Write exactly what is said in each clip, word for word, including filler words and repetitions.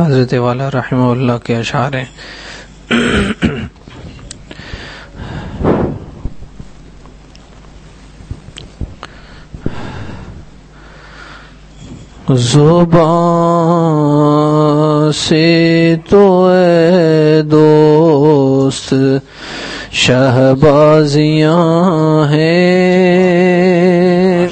حضرت والا رحمہ اللہ کے اشعار ہیں. زبان سے تو اے دوست شہبازیاں ہیں،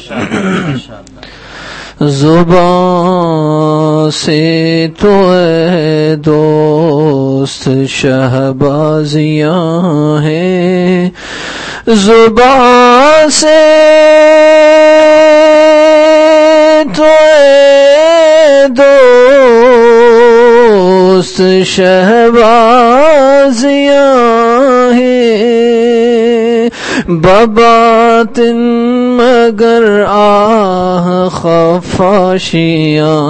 زبان سے تو اے دوست شہبازیاں ہیں، زبان سے تو اے دوست شہبازیاں ہیں، بباطن مگر آہ خفاشیاں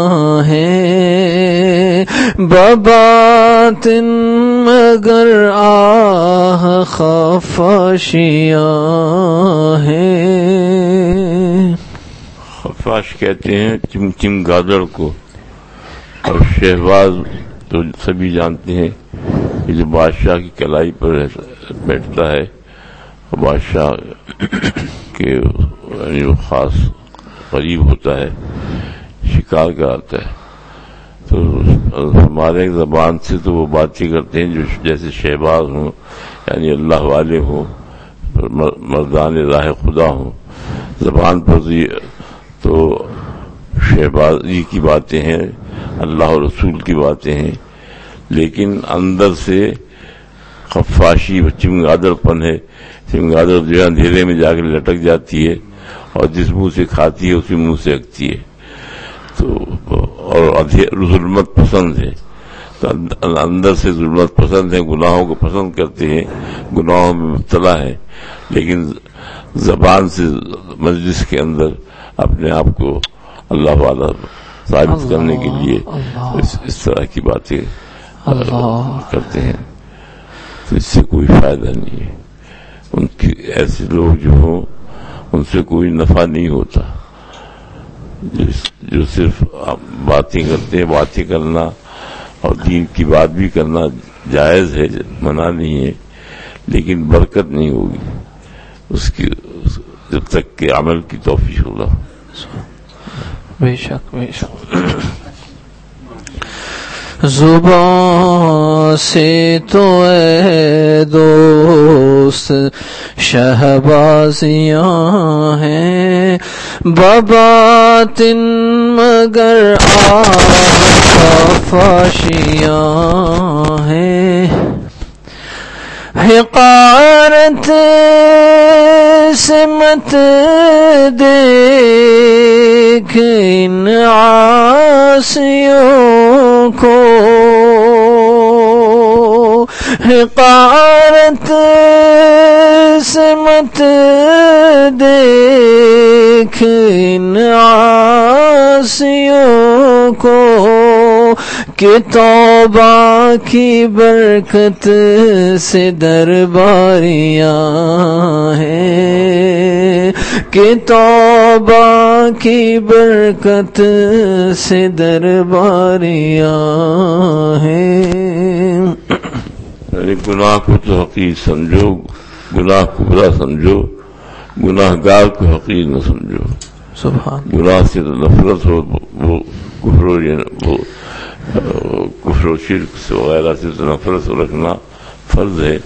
ہیں، بباطن مگر آہ خفاشیاں ہیں. خفاش کہتے ہیں چمچم گادڑ کو، اور شہباز تو سبھی جانتے ہیں کہ جو بادشاہ کی کلائی پر بیٹھتا ہے، بادشاہ کے جو خاص قریب ہوتا ہے، شکار کراتا ہے. تو ہمارے زبان سے تو وہ باتیں کرتے ہیں جو جیسے شہباز ہوں، یعنی اللہ والے ہوں، مردان راہ خدا ہوں. زبان پر تو شہبازی کی باتیں ہیں، اللہ اور رسول کی باتیں ہیں، لیکن اندر سے خفاشی و چمگادڑ پن ہے. چمگادڑ جو ہے اندھیرے میں جا کے لٹک جاتی ہے اور جس منہ سے کھاتی ہے اسی منہ سے اگتی ہے. تو اور ظلمت پسند ہے، تو اندر سے ظلمت پسند ہے، گناہوں کو پسند کرتے ہیں، گناہوں میں مبتلا ہے، لیکن زبان سے مجلس کے اندر اپنے آپ کو اللہ والا ثابت کرنے کے لیے اس, اس طرح کی باتیں کرتے ہیں. تو اس سے کوئی فائدہ نہیں ہے. ان کی ایسے لوگ جو ہوں ان سے کوئی نفع نہیں ہوتا. جو, جو صرف باتیں کرتے ہیں، باتیں کرنا اور دین کی بات بھی کرنا جائز ہے، منع نہیں ہے، لیکن برکت نہیں ہوگی اس کی جب تک کہ عمل کی توفیق ہوگا. بے شک بے شک. زبان سے تو اے دوست شہبازیاں ہیں، بباطن مگر آہ خفاشیاں ہیں. حقارت سے مت دیکھ ان عاصیوں کو، حقارت سے مت دیکھ ان عاصیوں کو، کہ توبہ کی برکت سے درباریاں ہیں، کہ توبہ کی برکت سے درباریاں ہیں. یعنی گناہ کو تو حقیر سمجھو، گناہ کو برا سمجھو، گناہ گار کو حقیر نہ سمجھو. سبحان. گناہ سے تو نفرت ہو، وہ کفر و وہ کفر و شرک سے وغیرہ سے تو نفرت رکھنا فرض ہے،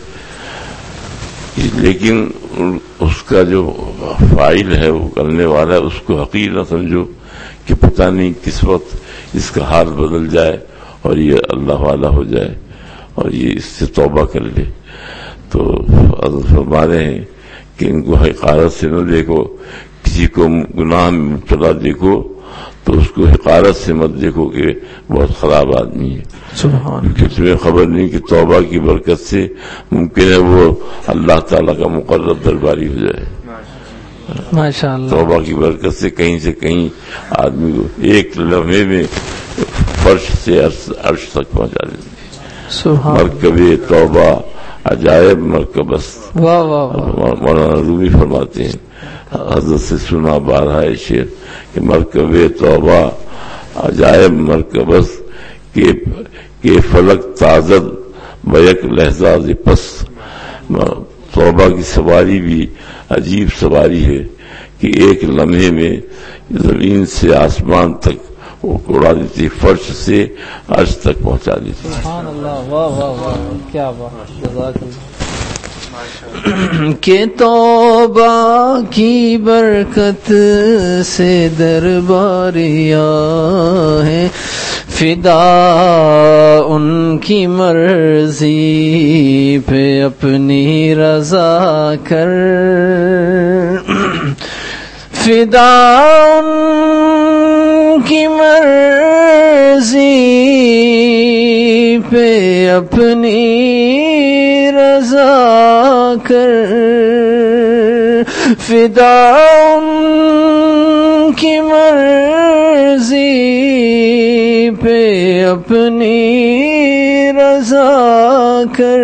لیکن اس کا جو فاعل ہے، وہ کرنے والا ہے، اس کو حقیر نہ سمجھو کہ پتہ نہیں کس وقت اس کا حال بدل جائے اور یہ اللہ والا ہو جائے اور یہ اس سے توبہ کر لے. تو حضرت فرما رہے ہیں کہ ان کو حقارت سے نہ دیکھو. کسی کو گناہ میں مبتلا دیکھو تو اس کو حقارت سے مت دیکھو کہ بہت خراب آدمی ہے، کیونکہ تمہیں خبر نہیں کہ توبہ کی برکت سے ممکن ہے وہ اللہ تعالیٰ کا مقرب درباری ہو جائے. ماشاء اللہ. توبہ کی برکت سے کہیں سے کہیں آدمی کو ایک لمحے میں فرش سے عرش تک پہنچا دیتے. مرکب توبہ عجائب مرکبس. واہ واہ. مولانا رومی فرماتے ہیں، حضرت سے سنا بارہا شعر کہ مرکب توبہ عجائب مرکبس، کہ کہ فلک تازد بیک لہزاز پس. توبہ کی سواری بھی عجیب سواری ہے کہ ایک لمحے میں زمین سے آسمان تک وہ اڑا دیتی، فرش سے عرش تک پہنچا دیتی. سبحان اللہ، واہ واہ واہ، کیا بات، جزاک اللہ. کہ توبہ کی برکت سے درباریاں ہیں فدا ان کی مرضی پہ اپنی رضا کر. فدا ان کی مرضی پہ اپنی رضا کر. فدا ان کی مرضی پہ اپنی رضا کر.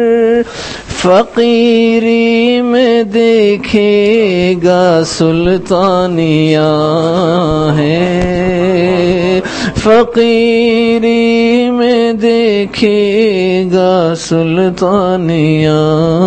فقیری میں دیکھے گا سلطانیاں ہیں. فقیری میں دیکھے گا سلطانیاں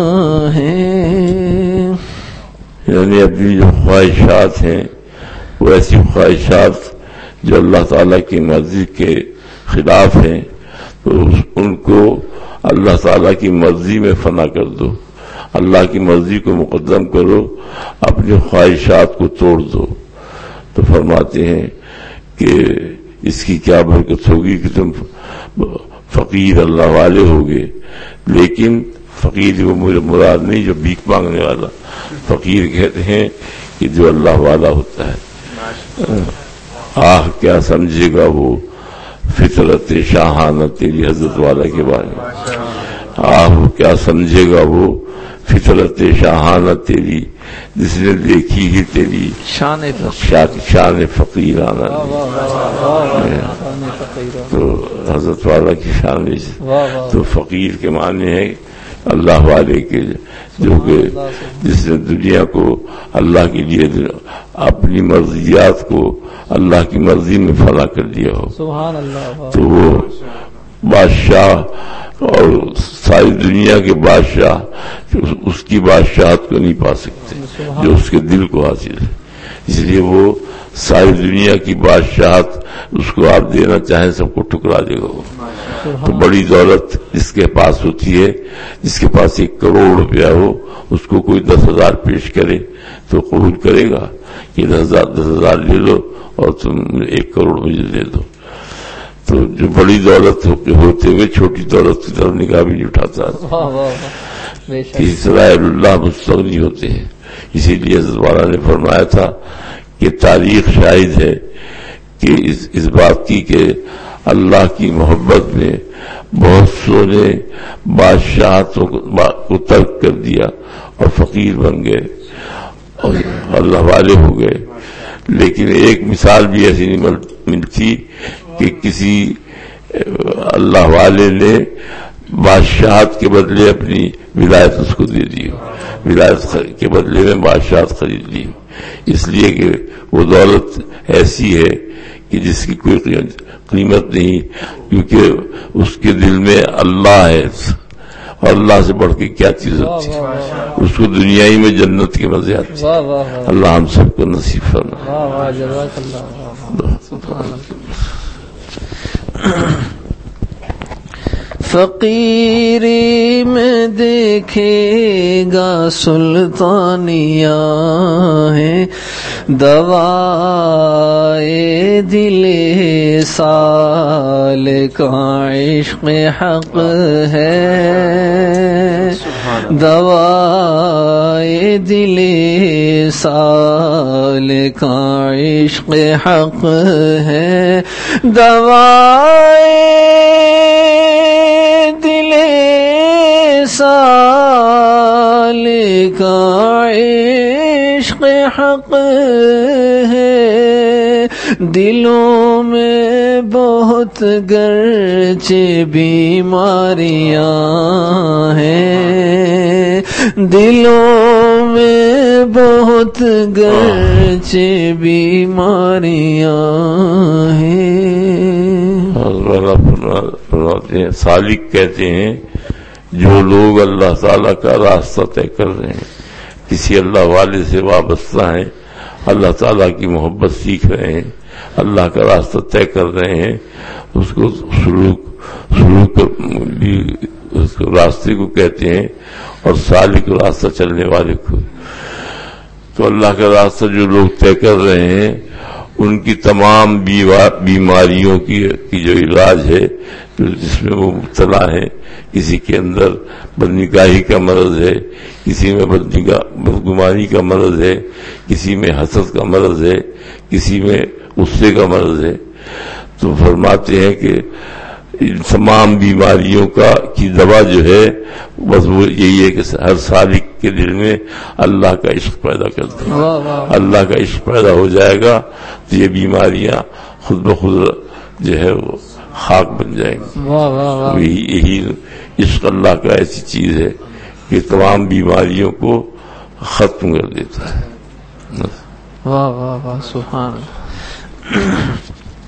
ہیں. یعنی اپنی جو خواہشات ہیں وہ ایسی خواہشات جو اللہ تعالیٰ کی مرضی کے خلاف ہیں، تو ان کو اللہ تعالیٰ کی مرضی میں فنا کر دو، اللہ کی مرضی کو مقدم کرو، اپنی خواہشات کو توڑ دو. تو فرماتے ہیں کہ اس کی کیا برکت ہوگی کہ تم فقیر اللہ والے ہوگے. لیکن فقیر وہ مراد نہیں جو بھیک مانگنے والا، فقیر کہتے ہیں کہ جو اللہ والا ہوتا ہے. آہ کیا سمجھے گا وہ فطرت شاہانہ تیری حضرت والا کے بارے میں. آہ کیا سمجھے گا وہ فطرت شاہانہ تیری جس نے دیکھی ہی تیری شان شان فقیرانہ. تو حضرت والا کی شان. تو فقیر کے معنی ہے اللہ والے کے، جو کہ جس نے دنیا کو اللہ کے لیے اپنی مرضیات کو اللہ کی مرضی میں فنا کر دیا ہو. سبحان اللہ. تو وہ بادشاہ اور ساری دنیا کے بادشاہ اس کی بادشاہت کو نہیں پا سکتے جو اس کے دل کو حاصل ہے. اس لیے وہ ساری دنیا کی بادشاہت اس کو آپ دینا چاہیں سب کو ٹکرا دے گا. تو بڑی دولت جس کے پاس ہوتی ہے، جس کے پاس ایک کروڑ روپیہ ہو، اس کو کوئی دس ہزار پیش کرے تو قبول کرے گا کہ دس ہزار دس ہزار لے لو اور تم ایک کروڑ مجھے دے دو. تو جو بڑی دولت ہوتے ہوئے چھوٹی دولت کی طرف نگاہ بھی نہیں اٹھاتا. اسرائیل اللہ مستغنی ہوتے ہیں. اسی لیے حضرت والا نے فرمایا تھا کہ تاریخ شاہد ہے کہ اس, اس بات کی کہ اللہ کی محبت میں بہت سو نے بادشاہتوں کو ترک کر دیا اور فقیر بن گئے اور اللہ والے ہو گئے. لیکن ایک مثال بھی ایسی نہیں ملتی کہ کسی اللہ والے نے بادشاہت کے بدلے اپنی ولایت اس کو دے دی، ولایت کے بدلے میں بادشاہت خرید لی. اس لیے کہ وہ دولت ایسی ہے کہ جس کی کوئی قیمت نہیں، کیونکہ اس کے دل میں اللہ ہے اور اللہ سے بڑھ کے کیا چیز ہوتی ہے. اس کو دنیا ہی میں جنت کے مزے آتے ہیں. اللہ ہم سب کو نصیب فرمائے. فقیری میں دیکھے گا سلطانیاں ہیں. دوائے دل سال کا عشق حق ہے. دوائے دل سال کا عشق حق ہے. دوائے دل سال کا عشق حق ہے. دلوں میں بہت گرچہ بیماریاں ہیں. دلوں میں بہت گرچہ بیماریاں ہیں. فرماتے ہیں سالک کہتے ہیں جو لوگ اللہ تعالیٰ کا راستہ طے کر رہے ہیں، کسی اللہ والے سے وابستہ ہیں، اللہ تعالیٰ کی محبت سیکھ رہے ہیں، اللہ کا راستہ طے کر رہے ہیں، اس کو سلوک سلوک بھی اس کو راستے کو کہتے ہیں، اور سالک راستہ چلنے والے کو۔ تو اللہ کا راستہ جو لوگ طے کر رہے ہیں ان کی تمام بیماریوں کی کی جو علاج ہے جس میں وہ مبتلا ہے، کسی کے اندر بدنگاہی کا مرض ہے، کسی میں بدگمانی کا مرض ہے، کسی میں حسد کا مرض ہے، کسی میں غصے کا مرض ہے، تو فرماتے ہیں کہ ان تمام بیماریوں کا کی دوا جو ہے بس وہ یہی ہے کہ ہر سالک کے دل میں اللہ کا عشق پیدا کر دیں۔ اللہ کا عشق پیدا ہو جائے گا تو یہ بیماریاں خود بخود جو ہے وہ خاک بن جائیں گی۔ یہی عشق اللہ کا ایسی چیز ہے کہ تمام بیماریوں کو ختم کر دیتا ہے۔ واہ واہ واہ سبحان اللہ۔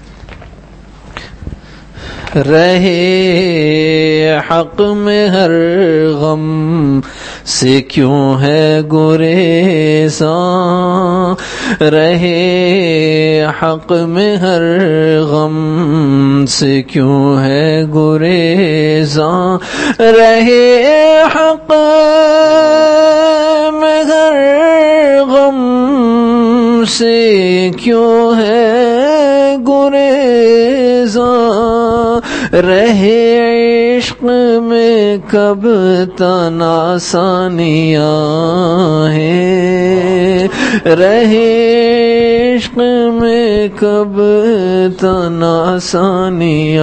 رہے حق میں ہر غم سے کیوں ہے گریزاں، رہے حق میں ہر غم سے کیوں ہے گریزاں، رہے حق میں ہر غم سے کیوں ہے گریزاں، رہے عشق میں کب تن آسانیاں ہیں، رہے عشق میں کب تن آسانیاں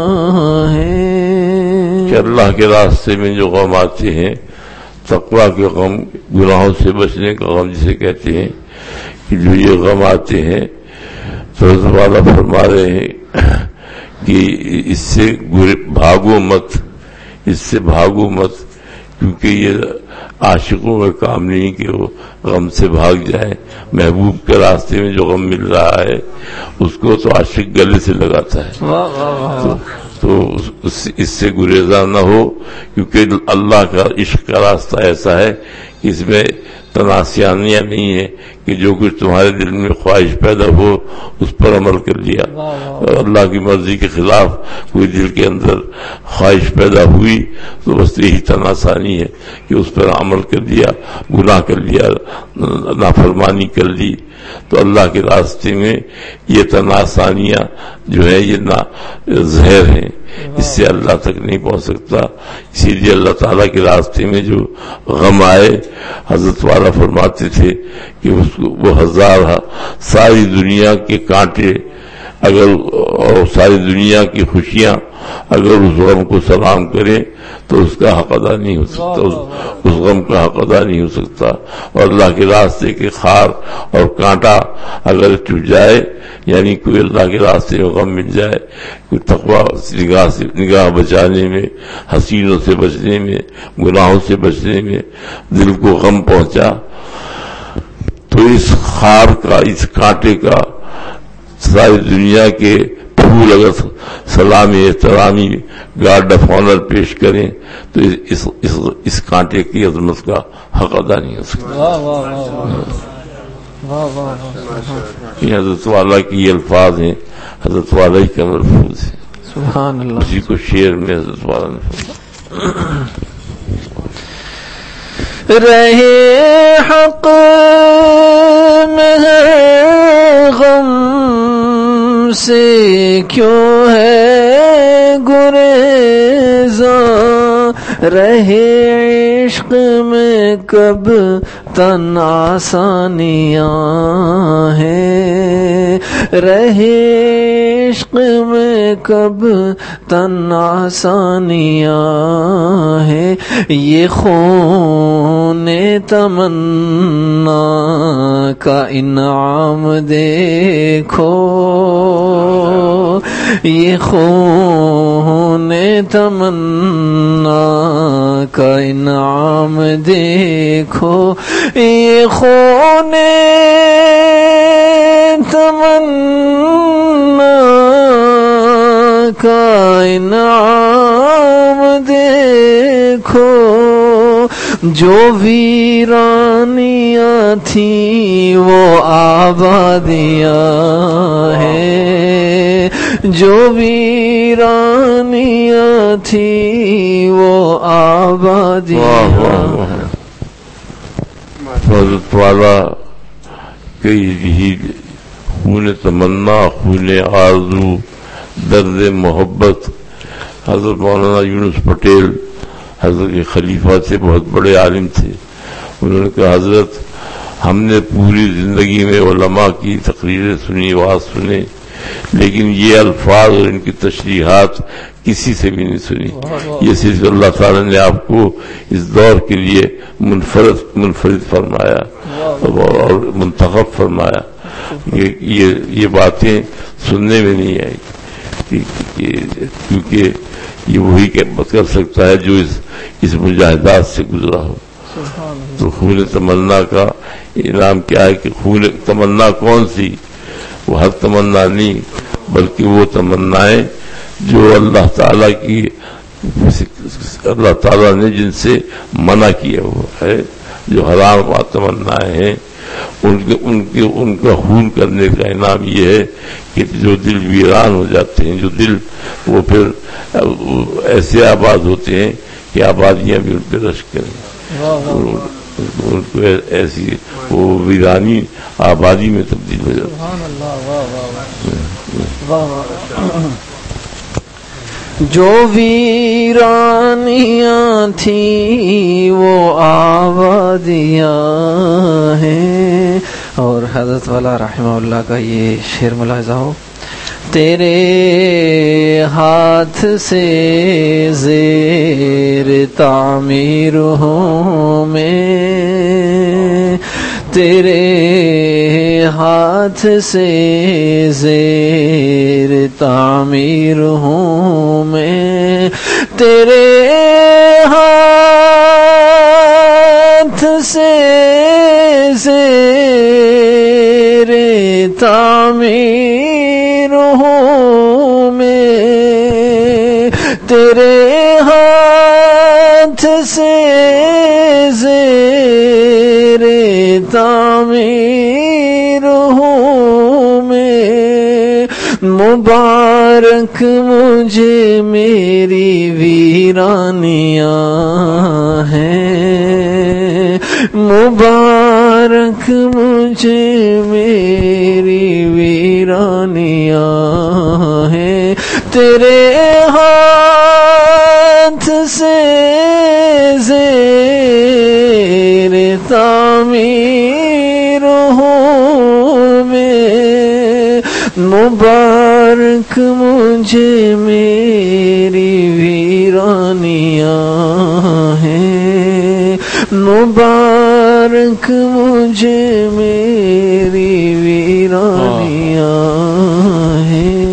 ہیں۔ کہ اللہ کے راستے میں جو غم آتے ہیں، تقویٰ کے غم، گناہوں سے بچنے کا غم جسے کہتے ہیں، کہ جو یہ غم آتے ہیں تو حضرت والا فرما رہے ہیں کہ اس سے بھاگو مت، اس سے بھاگو مت، کیونکہ یہ عاشقوں کا کام نہیں کہ وہ غم سے بھاگ جائیں۔ محبوب کے راستے میں جو غم مل رہا ہے اس کو تو عاشق گلے سے لگاتا ہے، تو, تو اس سے گریزاں نہ ہو، کیونکہ اللہ کا عشق کا راستہ ایسا ہے کہ اس میں تناسیانیاں نہیں ہے کہ جو کچھ تمہارے دل میں خواہش پیدا ہو اس پر عمل کر لیا، اور اللہ کی مرضی کے خلاف کوئی دل کے اندر خواہش پیدا ہوئی تو بس یہی تناسانی ہے کہ اس پر عمل کر لیا، گناہ کر لیا، نافرمانی کر لی۔ تو اللہ کے راستے میں یہ تناسانیاں جو ہے یہ نا زہر ہیں، اس سے اللہ تک نہیں پہنچ سکتا۔ اسی لیے اللہ تعالیٰ کے راستے میں جو غم آئے، حضرت والا فرماتے تھے کہ اس کو وہ ہزار ساری دنیا کے کانٹے اگر اور ساری دنیا کی خوشیاں اگر اس غم کو سلام کریں تو اس کا حق ادا نہیں ہو سکتا، اس, اس غم کا حق ادا نہیں ہو سکتا۔ اور اللہ کے راستے کے خار اور کانٹا اگر ٹوٹ جائے، یعنی کوئی اللہ کے راستے میں غم مل جائے، کوئی تقویٰ نگاہ سے نگاہ بچانے میں، حسینوں سے بچنے میں، گناہوں سے بچنے میں دل کو غم پہنچا، تو اس خار کا، اس کانٹے کا ساری دنیا کے پھول اگر سلامی احترامی گارڈ آف آنر پیش کریں تو اس, اس, اس کانٹے کی عظمت کا حق ادا نہیں ہو سکتا۔ یہ حضرت والا کی یہ الفاظ ہیں، حضرت والا ہی کا ملفوظ ہے، سبحان اللہ۔ اسی کو شعر میں حضرت والا نے رہے حق میں ہر غم سے کیوں ہے گریزاں، رہے عشق میں کب تن آسانیاں ہیں، رہے عشق میں کب تن آسانیاں ہیں، یہ خون تمنا کا انعام دیکھو، یہ خون تمنا کا انعام دیکھو، یہ خون تمنا کا انعام دیکھو، جو ویرانیاں تھیں وہ آبادیاں ہیں، جو ویرانیاں تھیں وہ آبادیاں۔ حضرت والا کہ یہی خون تمنا، خون آرزو، درد محبت حضرت مولانا یونس پٹیل حضرت کے خلیفہ تھے، بہت بڑے عالم تھے۔ انہوں نے کہا حضرت ہم نے پوری زندگی میں علماء کی تقریریں سنی، واز سنے، لیکن یہ الفاظ اور ان کی تشریحات کسی سے بھی نہیں سنی۔ یہ صرف اللہ تعالیٰ نے آپ کو اس دور کے لیے منفرد منفرد فرمایا اور منتخب فرمایا۔ یہ یہ باتیں سننے میں نہیں آئی، کیونکہ یہ وہی کر سکتا ہے جو اس اس مجاہدات سے گزرا ہو۔ تو خون تمنا کا انعام کیا ہے کہ خون تمنا کون سی؟ وہ ہر تمنا نہیں، بلکہ وہ تمنائیں جو اللہ تعالیٰ کی اللہ تعالیٰ نے جن سے منع کیا ہوا ہے، جو حرام تمنائیں ہیں، ان کے ان کے ان کا خون کرنے کا انعام یہ ہے کہ جو دل ویران ہو جاتے ہیں، جو دل وہ پھر ایسے آباد ہوتے ہیں کہ آبادیاں بھی ان پہ رش کریں، ان کو ایسی وہ ویرانی آبادی میں تبدیل ہو جاتی ہے۔ جو ویرانیاں تھیں وہ آبادیاں ہیں۔ اور حضرت والا رحمہ اللہ کا یہ شعر ملاحظہ ہو، تیرے ہاتھ سے زیر تعمیر ہوں میں، تیرے ہاتھ سے زیر تعمیر ہوں میں، تیرے ہاتھ سے زیر تعمیر ہوں میں، تیرے ہاتھ سے زیر تعمیر ہوں میں، مبارک مجھے میری ویرانیاں ہیں، مبارک مجھے میری ویرانیاں ہیں، تیرے ہاتھ سے زیر تعمیر ہوں میں، مبارک مجھے میری ویرانیاں ہیں، مبارک مجھے میری ویرانیاں ہیں۔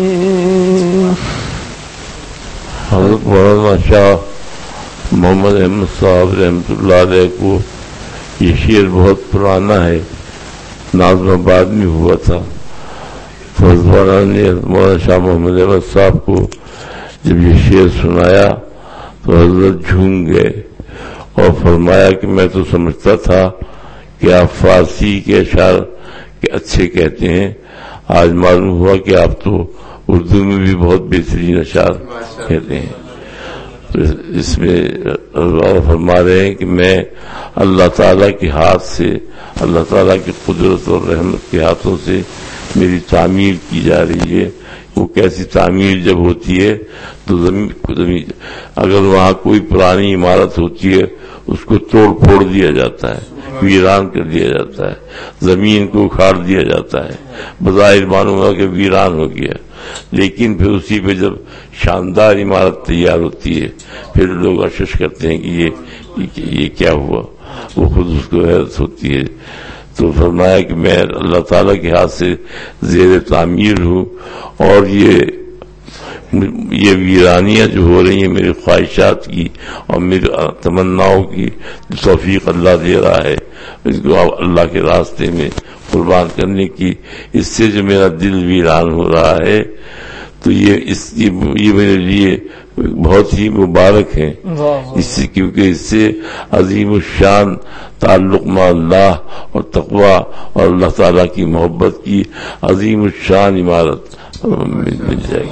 حضرت مولانا شاہ محمد احمد صاحب رحمۃ اللہ علیہ کو یہ شعر بہت پرانا ہے، نازم آباد میں ہوا تھا۔ تو حضرت مولانا نے مولانا شاہ محمد احمد صاحب کو جب یہ شعر سنایا تو حضرت جھوم گئے اور فرمایا کہ میں تو سمجھتا تھا کہ آپ فارسی کے اشعار کے اچھے کہتے ہیں، آج معلوم ہوا کہ آپ تو اردو میں بھی بہت بہترین اشعار کہتے ہیں۔ تو اس میں اللہ فرما رہے ہیں کہ میں اللہ تعالیٰ کے ہاتھ سے، اللہ تعالیٰ کی قدرت اور رحمت کے ہاتھوں سے میری تعمیر کی جا رہی ہے۔ وہ کیسی تعمیر جب ہوتی ہے تو زمین زمین اگر وہاں کوئی پرانی عمارت ہوتی ہے اس کو توڑ پھوڑ دیا جاتا ہے، ویران کر دیا جاتا ہے، زمین کو اکھاڑ دیا جاتا ہے، بظاہر معلوم ہوا کہ ویران ہو گیا، لیکن پھر اسی پہ جب شاندار عمارت تیار ہوتی ہے پھر لوگ اشش کرتے ہیں کہ یہ یہ کیا ہوا، وہ خود اس کو حیرت ہوتی ہے۔ تو فرمایا کہ میں اللہ تعالیٰ کے ہاتھ سے زیر تعمیر ہوں، اور یہ یہ ویرانیاں جو ہو رہی ہیں میری خواہشات کی اور میری تمناؤں کی توفیق اللہ دے رہا ہے، اس کو اللہ کے راستے میں قربان کرنے کی، اس سے جو میرا دل ویران ہو رہا ہے تو یہ اس یہ میرے لیے بہت ہی مبارک ہے، اس سے کیونکہ اس سے عظیم الشان تعلق مع اللہ اور تقوی اور اللہ تعالیٰ کی محبت کی عظیم الشان عمارت مل جائے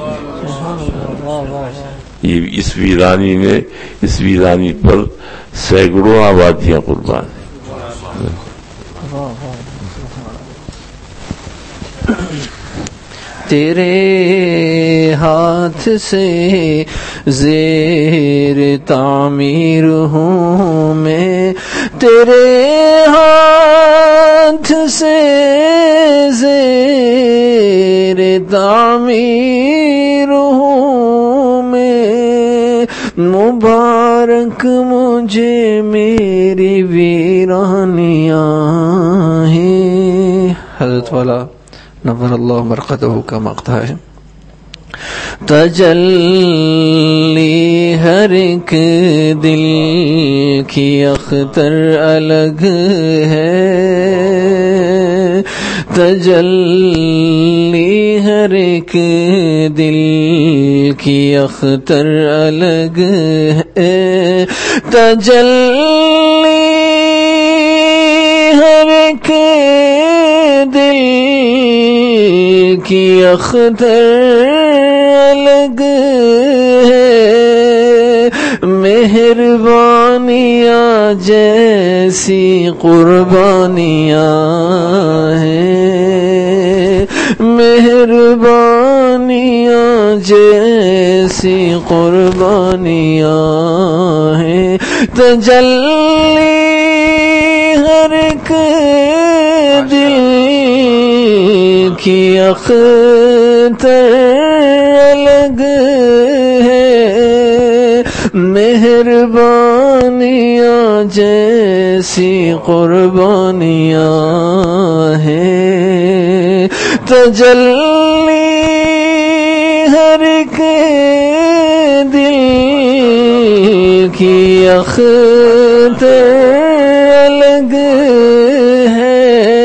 گی۔ یہ اس ویرانی میں اس ویرانی پر سینکڑوں آبادیاں قربان ہیں۔ تیرے ہاتھ سے زیر تعمیر ہوں میں، تیرے ہاتھ سے زیر تعمیر ہوں میں، مبارک مجھے میری ویرانیاں ہیں۔ حضرت والا نور اللہ مرقدہ کا مقطع ہے۔ تجلی ہر ایک دل کی اختر الگ ہے، تجلی ہر ایک دل کی اختر الگ ہے، تجلی ہر ایک دل کی اختر الگ ہے، مہربانیاں جیسی قربانیاں ہیں، مہربانیاں جیسی قربانیاں ہیں، تجلی ہر ایک دل کی اختر الگ ہے، مہربانیاں جیسی قربانیاں ہیں، تجلی ہر ایک دل کی اختر الگ ہے،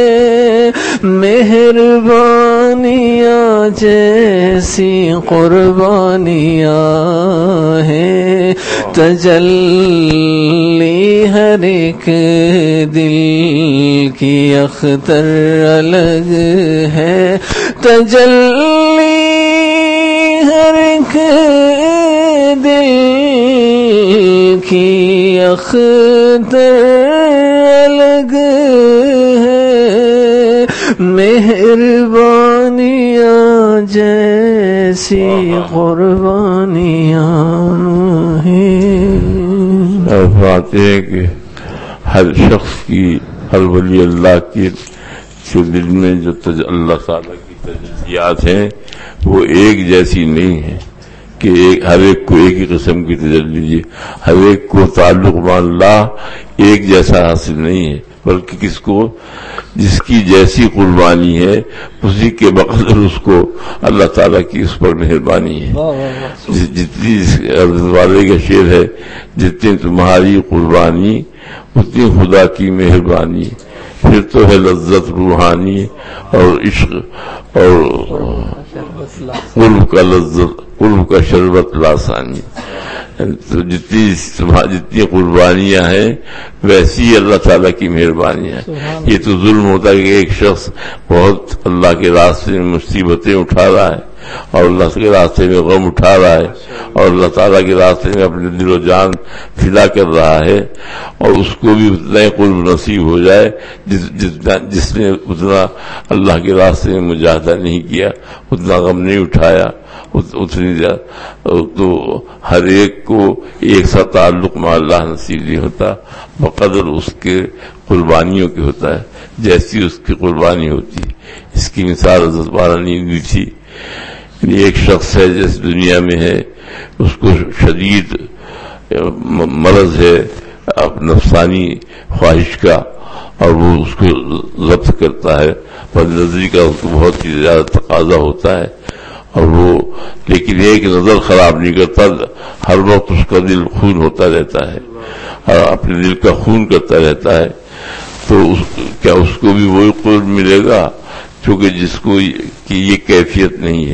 مہربانیاں جیسی قربانیاں ہیں، تجلی ہر ایک دل کی اختر الگ ہے، تجلی ہر ایک دل کی اختر الگ ہے، مہربانیاں جیسی قربانیاں ہیں۔ بات ہے کہ ہر شخص کی، ہر ولی اللہ کی جو دل میں جو اللہ تعالیٰ کی تجلیات ہیں وہ ایک جیسی نہیں ہے کہ ایک ہر ایک کو ایک ہی قسم کی تجلی، ہر ایک کو تعلق مع اللہ ایک جیسا حاصل نہیں ہے، بلکہ کس کو جس کی جیسی قربانی ہے اسی کے بقدر اس کو اللہ تعالیٰ کی اس پر مہربانی ہے۔ جتنی حضرت والے کا شعر ہے، جتنی تمہاری قربانی اتنی خدا کی مہربانی، پھر تو ہے لذت روحانی اور عشق اور قرب کا لذت، قرب کا شربت لاسانی۔ تو جتنی جتنی قربانیاں ہیں ویسی اللہ تعالیٰ کی مہربانیاں ہیں۔ یہ تو ظلم ہوتا ہے کہ ایک شخص بہت اللہ کے راستے میں مصیبتیں اٹھا رہا ہے اور اللہ کے راستے میں غم اٹھا رہا ہے اور اللہ تعالیٰ کے راستے میں اپنے دل و جان فدا کر رہا ہے، اور اس کو بھی اتنا ہی قرب نصیب ہو جائے جس جتنا جس نے اتنا اللہ کے راستے میں مجاہدہ نہیں کیا، اتنا غم نہیں اٹھایا، اتنی تو ہر ایک کو ایک سا تعلق مع اللہ نصیب نہیں ہوتا، بقدر اس کے قربانیوں کے ہوتا ہے، جیسی اس کی قربانی ہوتی ہے۔ اس کی مثال حضرت والا نے دی تھی، ایک شخص ہے جس دنیا میں ہے، اس کو شدید مرض ہے نفسانی خواہش کا، اور وہ اس کو ضبط کرتا ہے، بد نظری کا اس کو بہت ہی زیادہ تقاضا ہوتا ہے، اور وہ لیکن ایک نظر خراب نہیں کرتا، ہر وقت اس کا دل خون ہوتا رہتا ہے اور اپنے دل کا خون کرتا رہتا ہے، تو اس کیا اس کو بھی وہی قرب ملے گا؟ چونکہ جس کو کی یہ کیفیت نہیں ہے،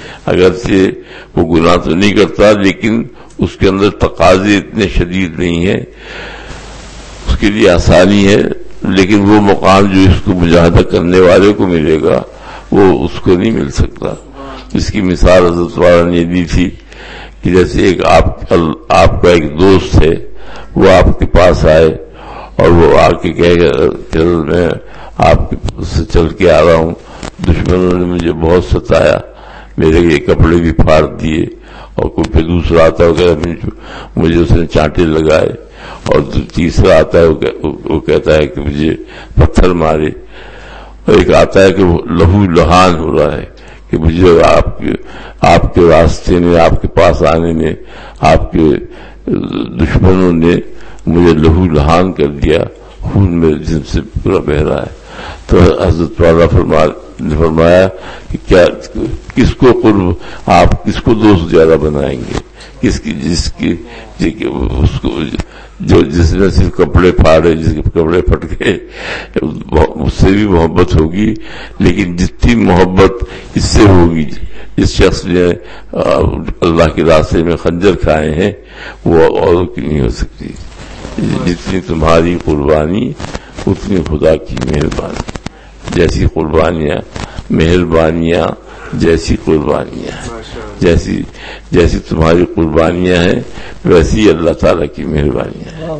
اگرچہ وہ گناہ تو نہیں کرتا لیکن اس کے اندر تقاضے اتنے شدید نہیں ہیں، اس کے لیے آسانی ہے، لیکن وہ مقام جو اس کو مجاہدہ کرنے والے کو ملے گا وہ اس کو نہیں مل سکتا۔ اس کی مثال حضرت والا نے دی تھی کہ جیسے ایک آپ آپ کا ایک دوست ہے، وہ آپ کے پاس آئے اور وہ آ کے کہے گا چل میں آپ سے چل کے آ رہا ہوں، دشمنوں نے مجھے بہت ستایا، میرے یہ کپڑے بھی پھاڑ دیے، اور کوئی پھر دوسرا آتا ہے مجھے اس نے چانٹے لگائے، اور تیسرا آتا ہے وہ کہتا ہے کہ مجھے پتھر مارے، اور ایک آتا ہے کہ وہ لہو لہان ہو رہا ہے کہ مجھے آپ کے آپ کے راستے میں، آپ کے پاس آنے میں آپ کے دشمنوں نے مجھے لہو لہان کر دیا، خون میرے جسم سے پورا بہ رہا ہے۔ تو حضرت والا فرما نے فرمایا کہ کیا کس کو قرب آپ کس کو دوست زیادہ بنائیں گے، کس کی جس کی اس کو جو جس نے صرف کپڑے پھاڑے، جس کے کپڑے پھٹ گئے، اس سے بھی محبت ہوگی، لیکن جتنی محبت اس سے ہوگی اس شخص نے اللہ کے راستے میں خنجر کھائے ہیں وہ اور کی نہیں ہو سکتی۔ جتنی تمہاری قربانی اتنی خدا کی مہربانی، جیسی قربانیاں مہربانیاں جیسی قربانیاں ہیں، جیسی جیسی تمہاری قربانیاں ہیں ویسی اللہ تعالیٰ کی مہربانیاں ہیں۔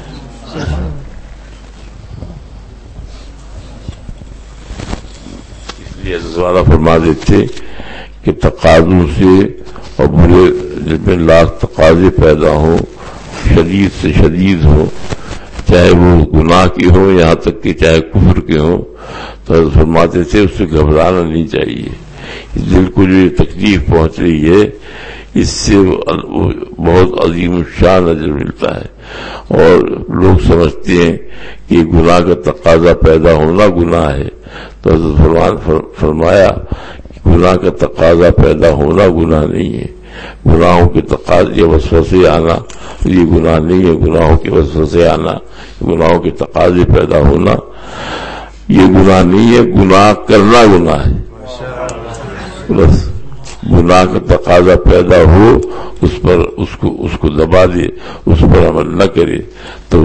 اس لیے اللہ تعالیٰ فرما دیتے کہ تقاضوں سے اور برے جن میں لاکھ تقاضے پیدا ہوں، شدید سے شدید ہوں، چاہے وہ گناہ کی ہو یہاں تک کہ چاہے کفر کے ہوں، تو حضرت فرماتے تھے اس سے گھبرانا نہیں چاہیے۔ اس دل کو جو یہ تکلیف پہنچ رہی ہے اس سے بہت عظیم الشان اجر ملتا ہے، اور لوگ سمجھتے ہیں کہ گناہ کا تقاضا پیدا ہونا گناہ ہے، تو حضرت فرمایا کہ گناہ کا تقاضا پیدا ہونا گناہ نہیں ہے، گناہوں کے تقاضے وسوسے آنا یہ گناہ نہیں ہے، گناہوں کے وسوسے آنا، گناہوں کے تقاضے پیدا ہونا یہ گناہ نہیں ہے، گناہ کرنا گناہ ہے۔ بس گناہ کا تقاضا پیدا ہو اس پر اس کو اس کو دبا دے، اس پر عمل نہ کرے، تو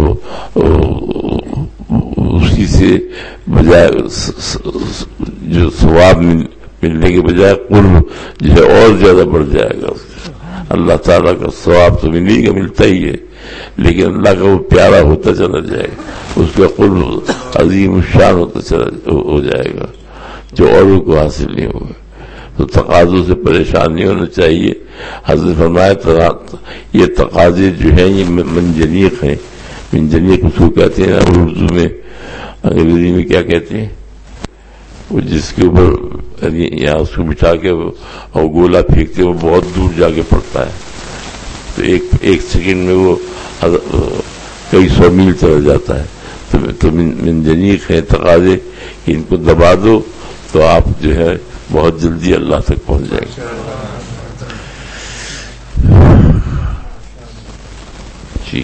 اسی سے بجائے جو ثواب ملنے کے بجائے قرب جو ہے اور زیادہ بڑھ جائے گا۔ اللہ تعالیٰ کا ثواب تو ملے گا، ملتا ہی ہے، لیکن اللہ کا وہ پیارا ہوتا چلا جائے گا، اس کا قرب عظیم الشان ہوتا چلا ہو جائے گا جو اوروں کو حاصل نہیں ہوگا۔ تو تقاضوں سے پریشان نہیں ہونا چاہیے۔ حضرت فرمایا یہ تقاضے جو ہیں یہ منجنیق ہیں، منجنیق اس کو کہتے ہیں، اردو میں انگریزی میں کیا کہتے ہیں، وہ جس کے اوپر یہاں اس کو بٹھا کے اور گولا پھینکتے وہ بہت دور جا کے پڑتا ہے، تو ایک ایک سیکنڈ میں وہ کئی سو میل چلا جاتا ہے۔ تو منجنیق ہیں تقاضے، ان کو دبا دو تو آپ جو ہے بہت جلدی اللہ تک پہنچ جائیں گے۔ ٹھیک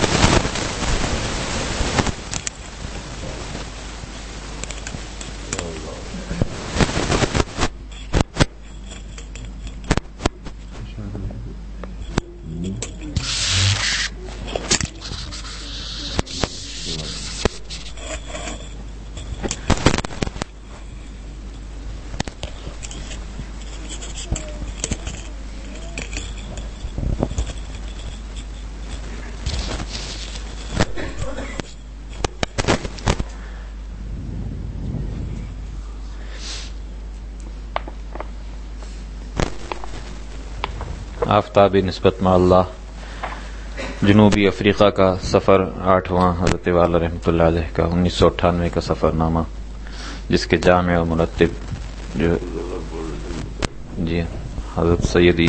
آفتابی نسبت میں اللہ جنوبی افریقہ کا سفر آٹھواں حضرت والا رحمۃ اللہ علیہ کا انیس سو اٹھانوے کا سفر نامہ، جس کے جامع و مرتب جو جی حضرت سیدی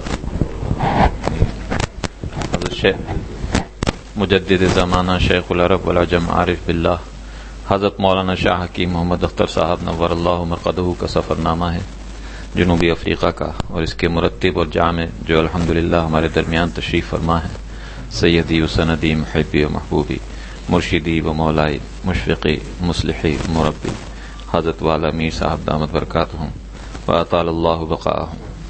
حضرت شیخ مجدد زمانہ شیخ العرب والعجم عارف باللہ حضرت مولانا شاہ حکیم محمد اختر صاحب نور اللہ مرقدہ کا سفر نامہ ہے جنوبی افریقہ کا، اور اس کے مرتب اور جامع جو الحمدللہ ہمارے درمیان تشریف فرما ہے سیدی و سندی محبی و محبوبی مرشدی و مولائی مشفقی مصلحی مربی حضرت والا میر صاحب دامت برکاتہم و اطال اللہ بقاءہم۔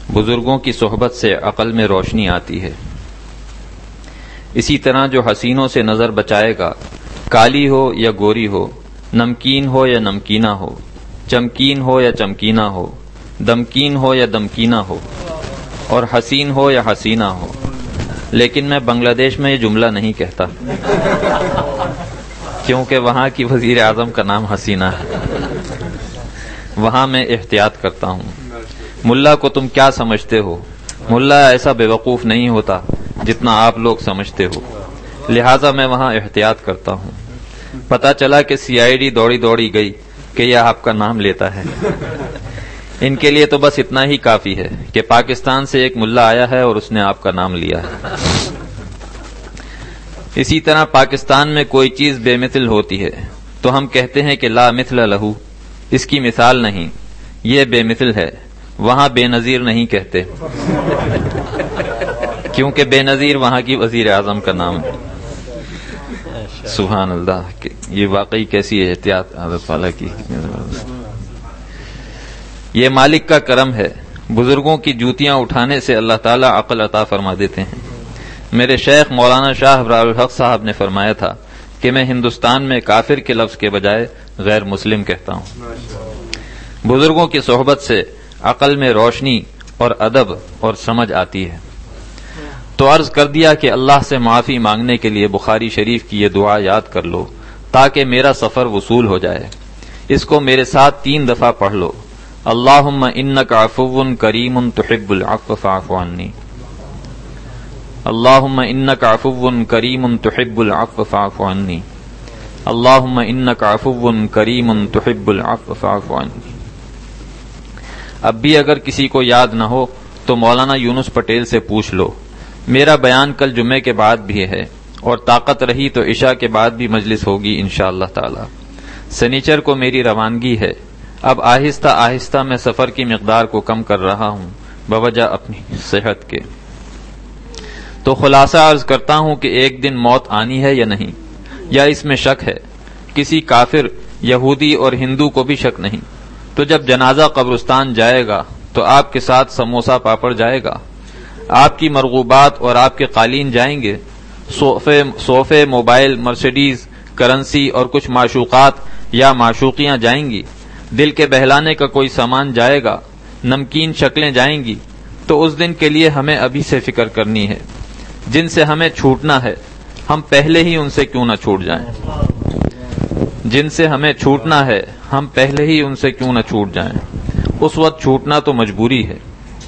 بزرگوں کی صحبت سے عقل میں روشنی آتی ہے۔ اسی طرح جو حسینوں سے نظر بچائے گا، کالی ہو یا گوری ہو، نمکین ہو یا نمکینہ ہو، چمکین ہو یا چمکینہ ہو، دمکین ہو یا دمکینہ ہو، اور حسین ہو یا حسینہ ہو۔ لیکن میں بنگلہ دیش میں یہ جملہ نہیں کہتا، کیونکہ وہاں کی وزیر اعظم کا نام حسینہ ہے۔ وہاں میں احتیاط کرتا ہوں۔ ملا کو تم کیا سمجھتے ہو؟ ملا ایسا بے وقوف نہیں ہوتا جتنا آپ لوگ سمجھتے ہو، لہٰذا میں وہاں احتیاط کرتا ہوں۔ پتا چلا کہ سی آئی ڈی دوڑی دوڑی گئی کہ یہ آپ کا نام لیتا ہے۔ ان کے لیے تو بس اتنا ہی کافی ہے کہ پاکستان سے ایک ملا آیا ہے اور اس نے آپ کا نام لیا ہے۔ اسی طرح پاکستان میں کوئی چیز بے مثل ہوتی ہے تو ہم کہتے ہیں کہ لا مثل لہو، اس کی مثال نہیں، یہ بے مثل ہے۔ وہاں بے نظیر نہیں کہتے، کیونکہ بے نظیر وہاں کی وزیر اعظم کا نام ہے۔ سبحان اللہ، یہ واقعی کیسی احتیاط حضرت والا کی۔ یہ مالک کا کرم ہے، بزرگوں کی جوتیاں اٹھانے سے اللہ تعالیٰ عقل عطا فرما دیتے ہیں۔ میرے شیخ مولانا شاہ ابرار الحق صاحب نے فرمایا تھا کہ میں ہندوستان میں کافر کے لفظ کے بجائے غیر مسلم کہتا ہوں۔ بزرگوں کی صحبت سے عقل میں روشنی اور ادب اور سمجھ آتی ہے۔ تو عرض کر دیا کہ اللہ سے معافی مانگنے کے لیے بخاری شریف کی یہ دعا یاد کر لو تاکہ میرا سفر وصول ہو جائے۔ اس کو میرے ساتھ تین دفعہ پڑھ لو۔ اللہم انک عفو کریم تحب العفو فاعف عنی، اللہم انک عفو کریم تحب العفو فاعف عنی، اللہم انک عفو کریم تحب العفو فاعف عنی۔ اب بھی اگر کسی کو یاد نہ ہو تو مولانا یونس پٹیل سے پوچھ لو۔ میرا بیان کل جمعے کے بعد بھی ہے اور طاقت رہی تو عشاء کے بعد بھی مجلس ہوگی انشاءاللہ تعالی۔ سنیچر کو میری روانگی ہے۔ اب آہستہ آہستہ میں سفر کی مقدار کو کم کر رہا ہوں بوجہ اپنی صحت کے۔ تو خلاصہ عرض کرتا ہوں کہ ایک دن موت آنی ہے یا نہیں، یا اس میں شک ہے؟ کسی کافر، یہودی اور ہندو کو بھی شک نہیں۔ تو جب جنازہ قبرستان جائے گا تو آپ کے ساتھ سموسہ پاپڑ جائے گا، آپ کی مرغوبات اور آپ کے قالین جائیں گے، صوفے صوفے موبائل، مرسیڈیز، کرنسی اور کچھ معشوقات یا معشوقیاں جائیں گی، دل کے بہلانے کا کوئی سامان جائے گا، نمکین شکلیں جائیں گی۔ تو اس دن کے لیے ہمیں ابھی سے فکر کرنی ہے۔ جن سے ہمیں چھوٹنا ہے ہم پہلے ہی ان سے کیوں نہ چھوٹ جائیں، جن سے ہمیں چھوٹنا ہے ہم پہلے ہی ان سے کیوں نہ چھوٹ جائیں۔ اس وقت چھوٹنا تو مجبوری ہے۔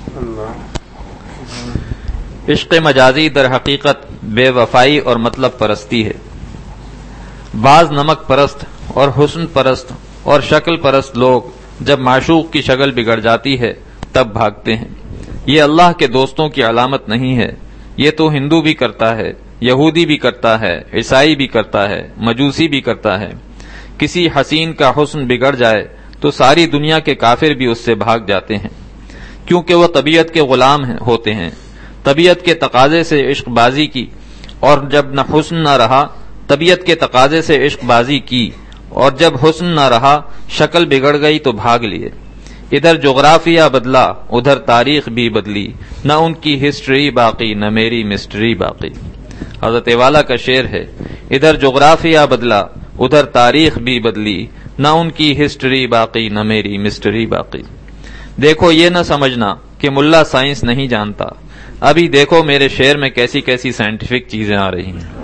عشق مجازی در حقیقت بے وفائی اور مطلب پرستی ہے۔ بعض نمک پرست اور حسن پرست اور شکل پرست لوگ جب معشوق کی شکل بگڑ جاتی ہے تب بھاگتے ہیں۔ یہ اللہ کے دوستوں کی علامت نہیں ہے۔ یہ تو ہندو بھی کرتا ہے، یہودی بھی کرتا ہے، عیسائی بھی کرتا ہے، مجوسی بھی کرتا ہے۔ کسی حسین کا حسن بگڑ جائے تو ساری دنیا کے کافر بھی اس سے بھاگ جاتے ہیں، کیونکہ وہ طبیعت کے غلام ہوتے ہیں۔ طبیعت کے تقاضے سے عشق بازی کی، اور جب نہ حسن نہ رہا طبیعت کے تقاضے سے عشق بازی کی، اور جب حسن نہ رہا شکل بگڑ گئی تو بھاگ لیے۔ ادھر جغرافیہ بدلا ادھر تاریخ بھی بدلی، نہ ان کی ہسٹری باقی نہ میری مسٹری باقی۔ حضرت والا کا شعر ہے، ادھر جغرافیہ بدلا ادھر تاریخ بھی بدلی، نہ ان کی ہسٹری باقی نہ میری مسٹری باقی۔ دیکھو یہ نہ سمجھنا کہ ملا سائنس نہیں جانتا، ابھی دیکھو میرے شعر میں کیسی کیسی سائنٹیفک چیزیں آ رہی ہیں۔